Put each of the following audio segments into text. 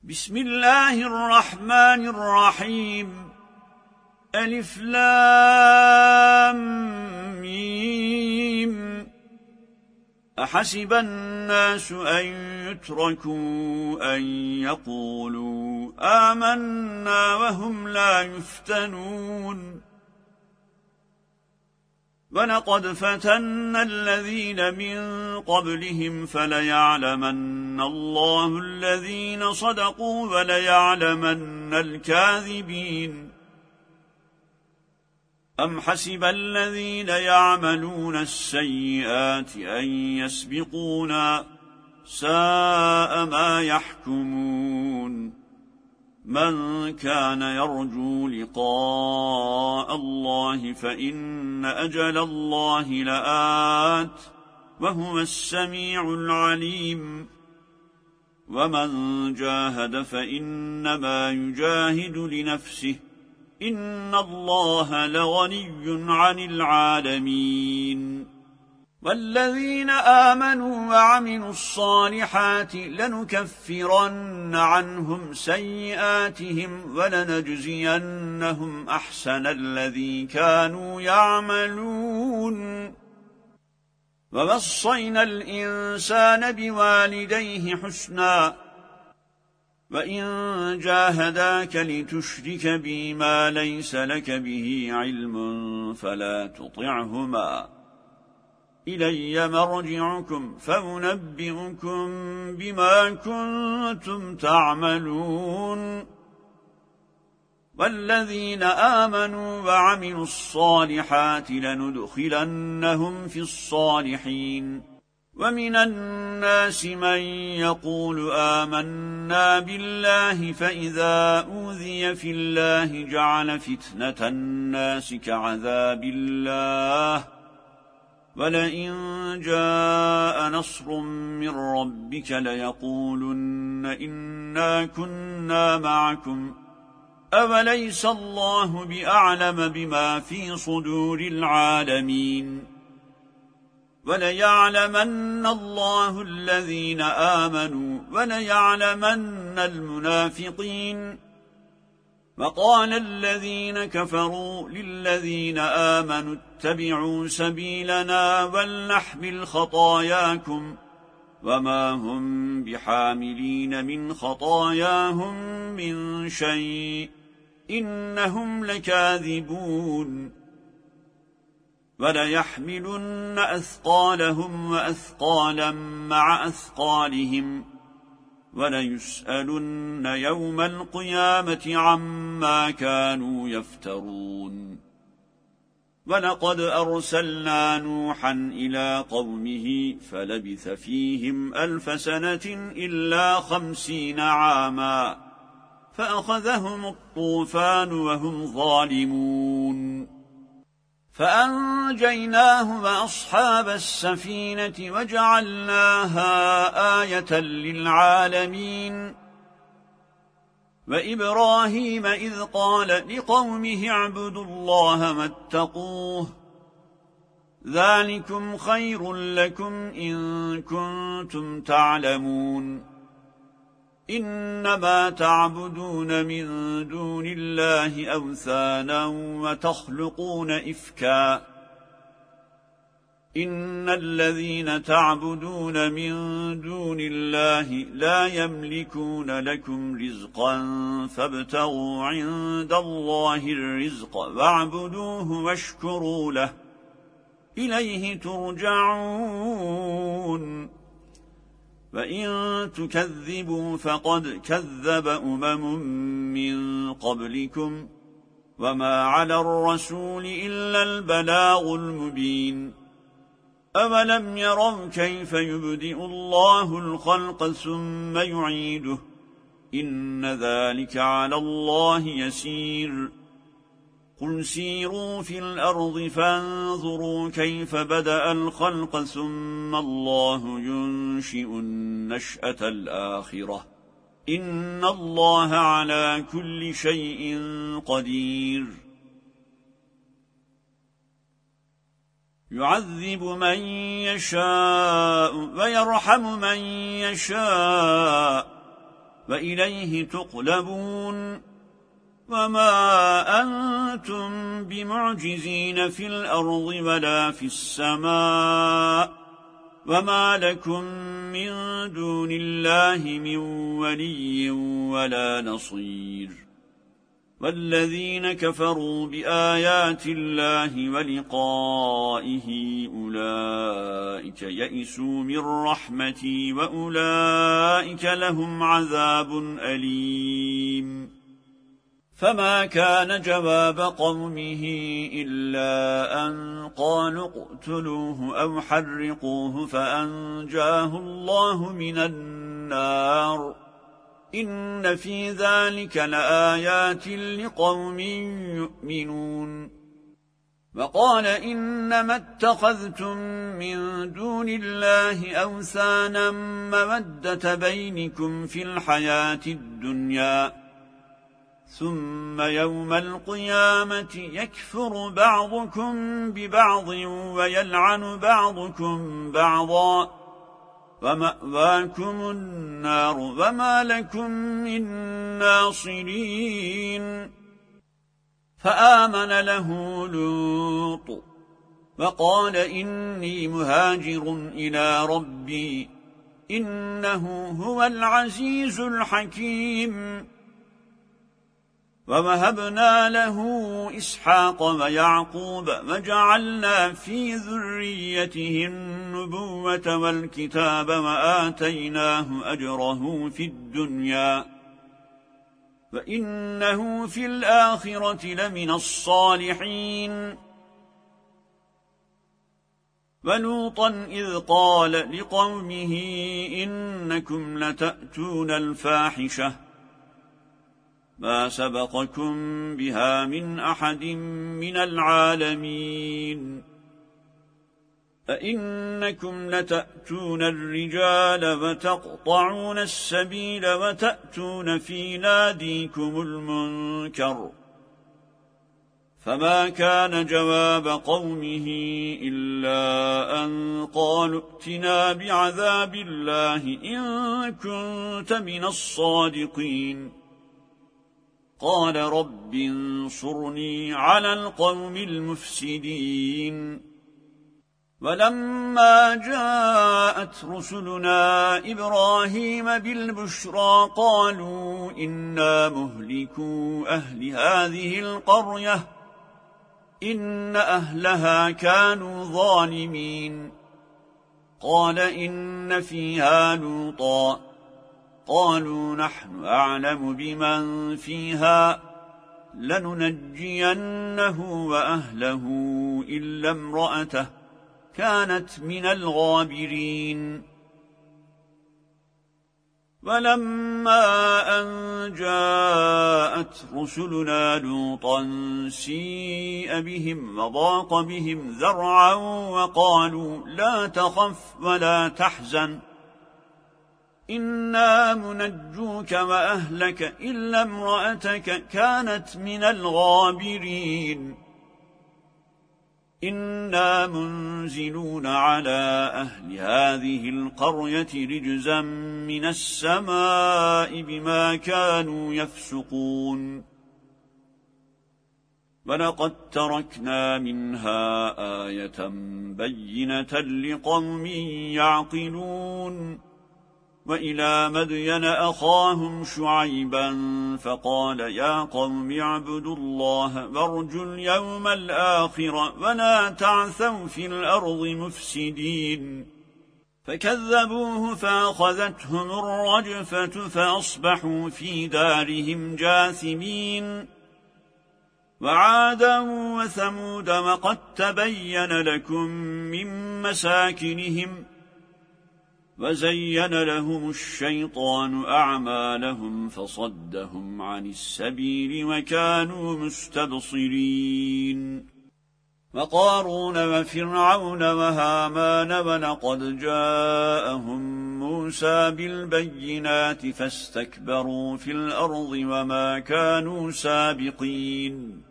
بسم الله الرحمن الرحيم. ألف لام ميم. أحسب الناس أن يتركوا أن يقولوا آمنا وهم لا يفتنون. ولقد فتنا الذين من قبلهم فليعلمن الله الذين صدقوا وليعلمن الكاذبين. أم حسب الذين يعملون السيئات أن يسبقونا ساء ما يحكمون. من كان يرجو لقاء الله فإن أجل الله لآت وهو السميع العليم. ومن جاهد فإنما يجاهد لنفسه إن الله لغني عن العالمين. والذين آمنوا وعملوا الصالحات لنكفرن عنهم سيئاتهم ولنجزينهم أحسن الذي كانوا يعملون. ووصينا الإنسان بوالديه حسنا وإن جاهداك لتشرك بي ما ليس لك به علم فلا تطعهما إلي مرجعكم فأنبئكم بما كنتم تعملون. والذين آمنوا وعملوا الصالحات لندخلنهم في الصالحين. ومن الناس من يقول آمنا بالله فإذا أوذي في الله جعل فتنة الناس كعذاب الله ولئن جاء نصر من ربك ليقولن إنا كنا معكم أوليس الله بأعلم بما في صدور العالمين. وليعلمن الله الذين آمنوا وليعلمن المنافقين. وقال الذين كفروا للذين آمنوا اتبعوا سبيلنا ولنحمل خطاياكم وما هم بحاملين من خطاياهم من شيء إنهم لكاذبون. وليحملن أثقالهم وأثقالا مع أثقالهم وليسألن يوم القيامة عما كانوا يفترون. ولقد أرسلنا نوحا إلى قومه فلبث فيهم 1000 سنة إلا 50 عاما فأخذهم الطوفان وهم ظالمون. فأنجيناه وأصحاب السفينة وجعلناها آية للعالمين. وإبراهيم إذ قال لقومه اعبدوا الله واتقوه ذلكم خير لكم إن كنتم تعلمون. إنما تعبدون من دون الله أوثانا وتخلقون إفكا. إن الذين تعبدون من دون الله لا يملكون لكم رزقا فابتغوا عند الله الرزق واعبدوه واشكروا له إليه ترجعون. وإن تكذبوا فقد كذب من قبلكم وما على الرسول إلا البلاغ المبين. أولم يروا كيف يبدئ الله الخلق ثم يعيده إن ذلك على الله يسير. قل سيروا في الأرض فانظروا كيف بدأ الخلق ثم الله ينشئ النشأة الآخرة إن الله على كل شيء قدير. يعذب من يشاء ويرحم من يشاء وإليه تقلبون وما أنتم بمعجزين في الأرض ولا في السماء وما لكم من دون الله من ولي ولا نصير والذين كفروا بآيات الله ولقائه أولئك يئسوا من رحمتي وأولئك لهم عذاب أليم فما كان جواب قومه إلا أن قالوا اقتلوه أو حرقوه فأنجاه الله من النار إن في ذلك لآيات لقوم يؤمنون وقال إنما اتخذتم من دون الله أوثانا مودة بينكم في الحياة الدنيا ثم يوم القيامة يكفر بعضكم ببعض ويلعن بعضكم بعضا ومأواكم النار وما لكم من ناصرين فآمن له لوط وقال إني مهاجر إلى ربي إنه هو العزيز الحكيم ووهبنا له إسحاق ويعقوب وجعلنا في ذريته النبوة والكتاب وآتيناه أجره في الدنيا وإنه في الآخرة لمن الصالحين ولوطا إذ قال لقومه إنكم لتأتون الفاحشة ما سبقكم بها من أحد من العالمين أئنكم لتأتون الرجال وتقطعون السبيل وتأتون في ناديكم المنكر فما كان جواب قومه إلا أن قالوا ائتنا بعذاب الله إن كنت من الصادقين قال رب انصرني على القوم المفسدين ولما جاءت رسلنا إبراهيم بالبشرى قالوا إنا مهلكو أهل هذه القرية إن أهلها كانوا ظالمين قال إن فيها لوطا قالوا نحن أعلم بمن فيها لننجينه وأهله إلا امرأته كانت من الغابرين ولما أن جاءت رسلنا لوطا سيء بهم وضاق بهم ذرعا وقالوا لا تخف ولا تحزن إنا منجوك وأهلك إلا امرأتك كانت من الغابرين إنا منزلون على أهل هذه القرية رجزا من السماء بما كانوا يفسقون ولقد تركنا منها آية بينة لقوم يعقلون وإلى مدين أخاهم شعيبا فقال يا قوم اعبدوا الله وارجوا اليوم الآخر ولا تعثوا في الأرض مفسدين فكذبوه فأخذتهم الرجفة فأصبحوا في دارهم جاثمين وعادا وثمود وقد تبين لكم من مساكنهم وزين لهم الشيطان أعمالهم فصدهم عن السبيل وكانوا مستبصرين وقارون وفرعون وهامان ولقد جاءهم موسى بالبينات فاستكبروا في الأرض وما كانوا سابقين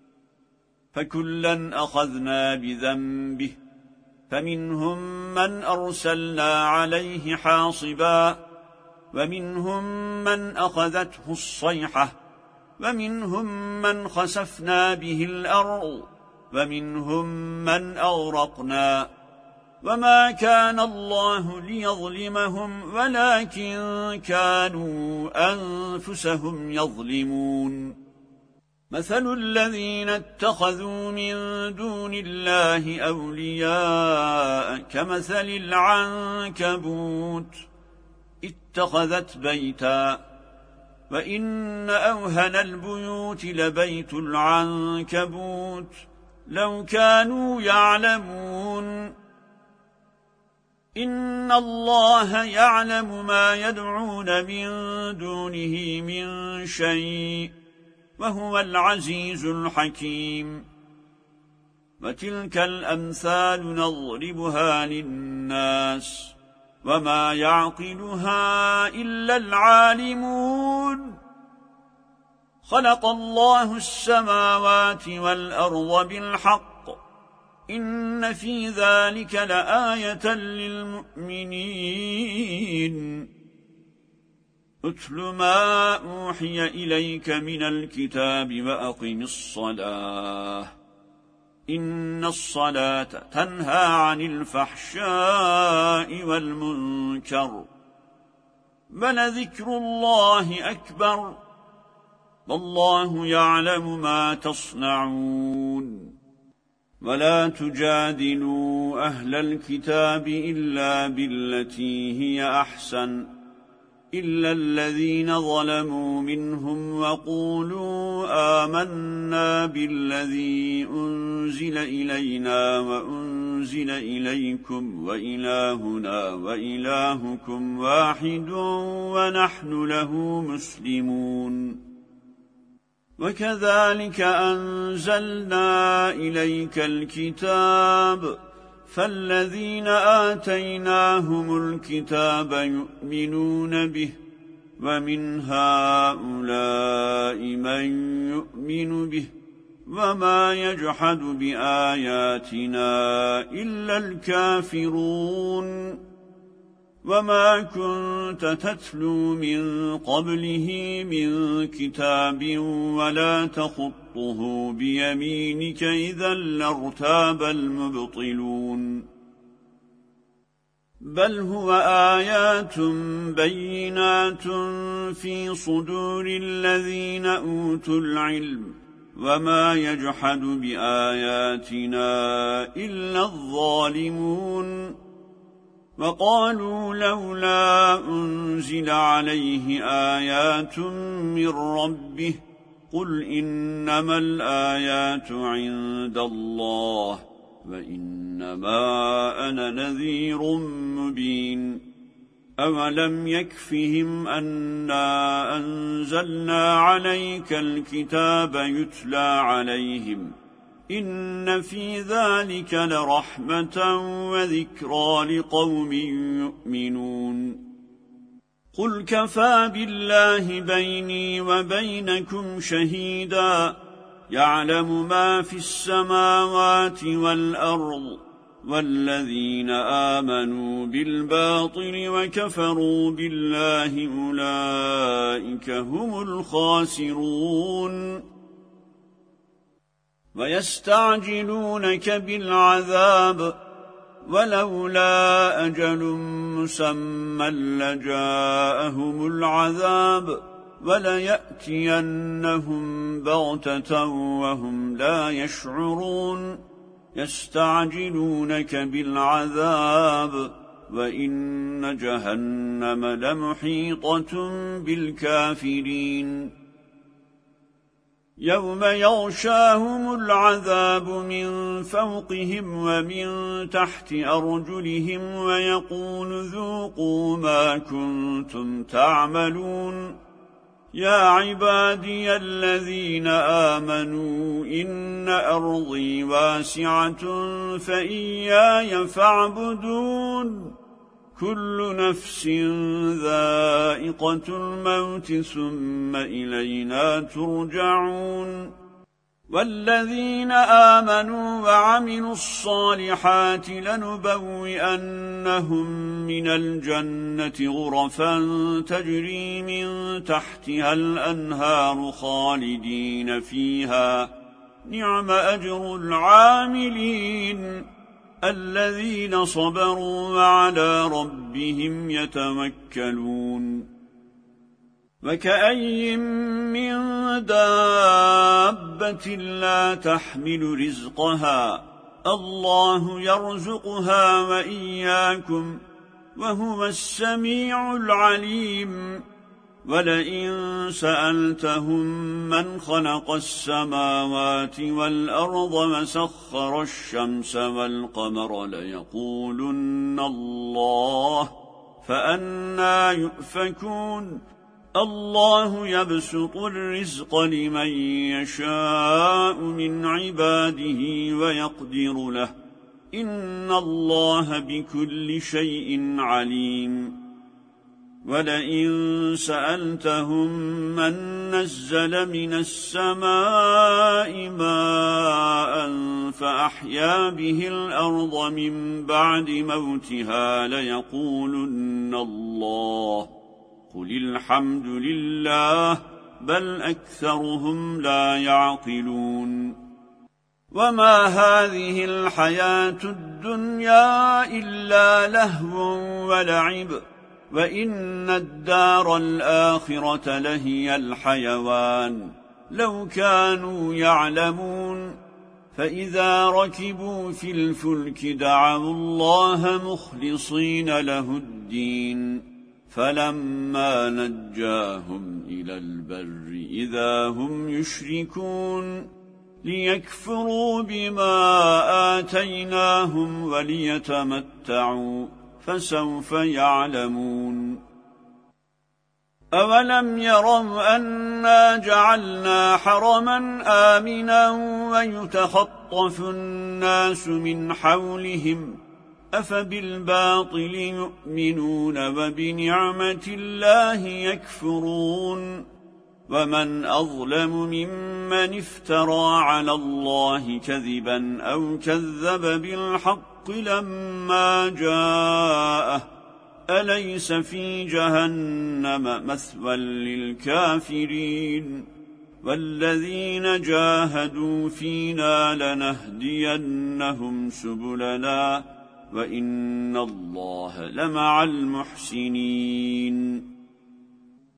فكلا أخذنا بذنبه فمنهم من أرسلنا عليه حاصبا ومنهم من أخذته الصيحة ومنهم من خسفنا به الأرض ومنهم من أغرقنا وما كان الله ليظلمهم ولكن كانوا أنفسهم يظلمون مثل الذين اتخذوا من دون الله أولياء كمثل العنكبوت اتخذت بيتا وإن أوهن البيوت لبيت العنكبوت لو كانوا يعلمون إن الله يعلم ما يدعون من دونه من شيء وهو العزيز الحكيم وتلك الأمثال نضربها للناس وما يعقلها إلا العالمون خلق الله السماوات والأرض بالحق إن في ذلك لآية للمؤمنين اتل ما أوحي إليك من الكتاب وأقم الصلاة إن الصلاة تنهى عن الفحشاء والمنكر ولذكر الله أكبر والله يعلم ما تصنعون ولا تجادلوا أهل الكتاب إلا بالتي هي أحسن إلا الذين ظلموا منهم وقولوا آمنا بالذي أنزل إلينا وأنزل إليكم وإلهنا وإلهكم واحد ونحن له مسلمون وكذلك أنزلنا إليك الكتاب فالذين آتيناهم الكتاب يؤمنون به ومن هؤلاء من يؤمن به وما يجحد بآياتنا إلا الكافرون وما كنت تتلو من قبله من كتاب ولا تخطه بيمينك إذا لارتاب المبطلون بل هو آيات بينات في صدور الذين أوتوا العلم وما يجحد بآياتنا إلا الظالمون وقالوا لولا أنزل عليه آيات من ربه قل إنما الآيات عند الله وإنما أنا نذير مبين أولم يكفهم أنا أنزلنا عليك الكتاب يتلى عليهم إن في ذلك لرحمة وذكرى لقوم يؤمنون قل كفى بالله بيني وبينكم شهيدا يعلم ما في السماوات والأرض والذين آمنوا بالباطل وكفروا بالله أولئك هم الخاسرون ويستعجلونك بالعذاب ولولا أجل مسمى لجاءهم العذاب وليأتينهم بغتة وهم لا يشعرون يستعجلونك بالعذاب وإن جهنم لمحيطة بالكافرين يوم يغشاهم العذاب من فوقهم ومن تحت أرجلهم ويقول ذوقوا ما كنتم تعملون يا عبادي الذين آمنوا إن أرضي واسعة فإياي فاعبدون كل نفس ذائقة الموت ثم إلينا ترجعون والذين آمنوا وعملوا الصالحات لنبوئنهم من الجنة غرفا تجري من تحتها الأنهار خالدين فيها نعم أجر العاملين الذين صبروا وعلى ربهم يتوكلون وكأي من دابة لا تحمل رزقها الله يرزقها وإياكم وهو السميع العليم ولئن سألتهم من خلق السماوات والأرض وسخر الشمس والقمر ليقولن الله فأنى يؤفكون الله يبسط الرزق لمن يشاء من عباده ويقدر له إن الله بكل شيء عليم ولئن سألتهم من نزل من السماء ماء فأحيا به الأرض من بعد موتها ليقولن الله قل الحمد لله بل أكثرهم لا يعقلون وما هذه الحياة الدنيا إلا لهو ولعب وإن الدار الآخرة لهي الحيوان لو كانوا يعلمون فإذا ركبوا في الفلك دعوا الله مخلصين له الدين فلما نجاهم إلى البر إذا هم يشركون ليكفروا بما آتيناهم وليتمتعوا فسوف يعلمون أولم يروا أنا جعلنا حرما آمنا ويتخطف الناس من حولهم أفبالباطل يؤمنون وبنعمة الله يكفرون ومن أظلم ممن افترى على الله كذبا أو كذب بالحق لما جاءه أليس في جهنم مثوى للكافرين والذين جاهدوا فينا لنهدينهم سبلنا وإن الله لمع المحسنين